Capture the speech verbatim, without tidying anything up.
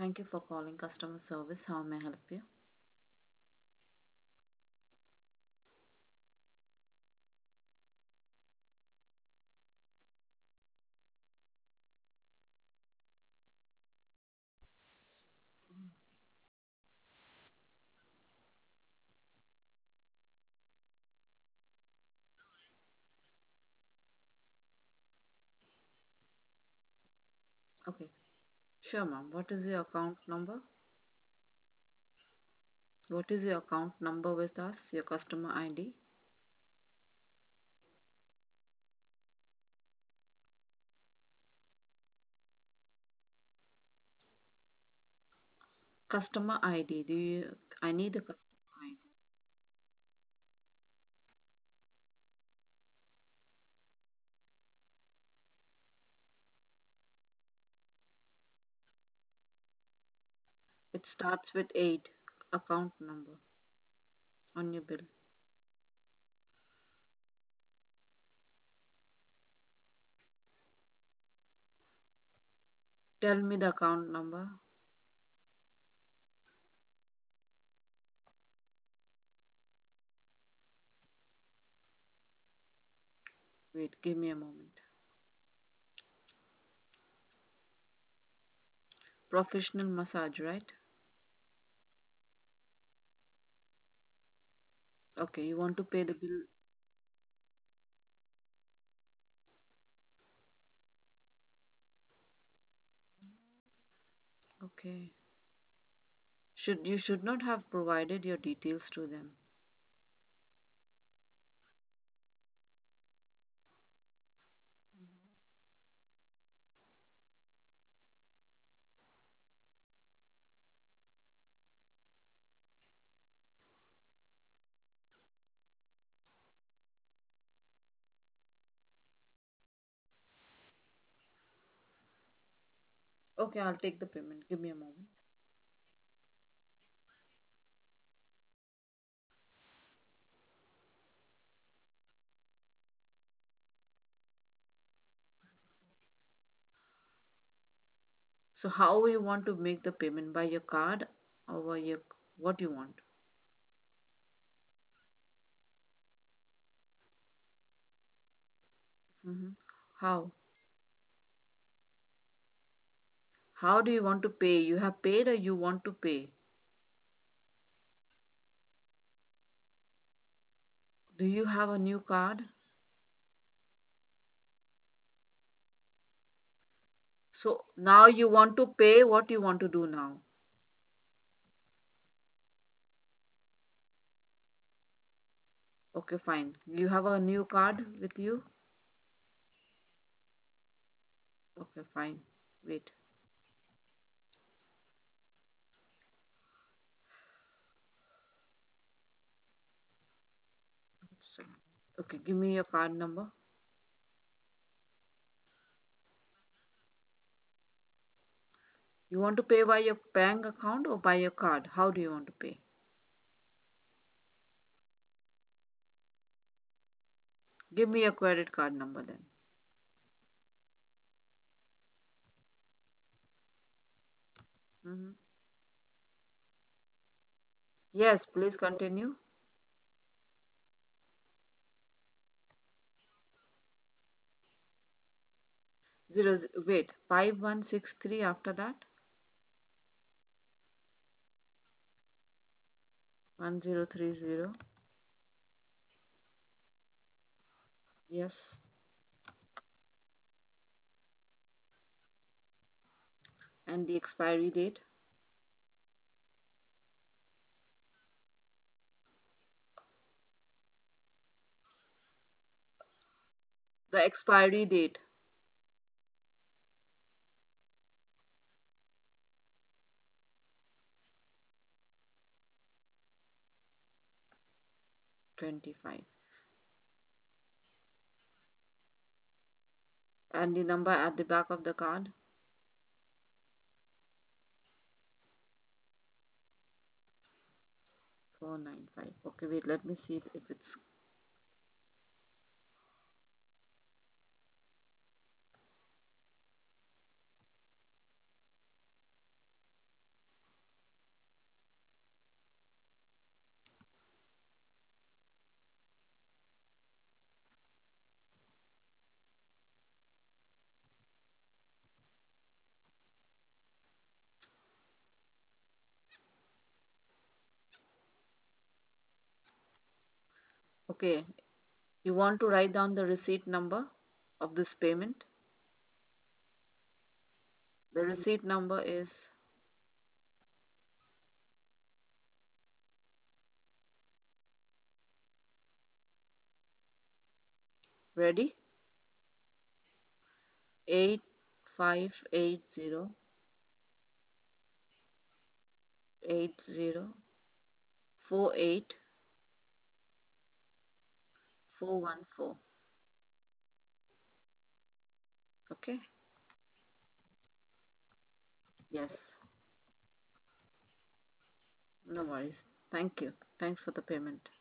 Thank you for calling customer service. How may I help you? Okay, sure, ma'am. What is your account number? What is your account number with us? Your customer I D? Customer I D. Do you? I need a customer I D. It starts with eight. Account number on your bill. Tell me the account number. Wait, give me a moment. Professional massage, right? Okay, you want to pay the bill? Okay. Should you should not have provided your details to them. Okay, I'll take the payment. Give me a moment. So how you want to make the payment? By your card or by your what you want? Hmm. How? How do you want to pay? You have paid or you want to pay? Do you have a new card? So now you want to pay. What you want to do now? Okay, fine. You have a new card with you? Okay, fine. Wait. So, okay, give me your card number. You want to pay by your bank account or by your card? How do you want to pay? Give me your credit card number then. Hmm. Yes, please continue. Zero, z- wait, five one six three after that? one zero three zero. Yes. And the expiry date? The expiry date? twenty-five. And the number at the back of the card? four nine five. Okay, wait, let me see if it's. Okay, you want to write down the receipt number of this payment? The receipt number is, ready? eight five eight zero eight zero four eight four one four. Okay? Yes. No worries. Thank you. Thanks for the payment.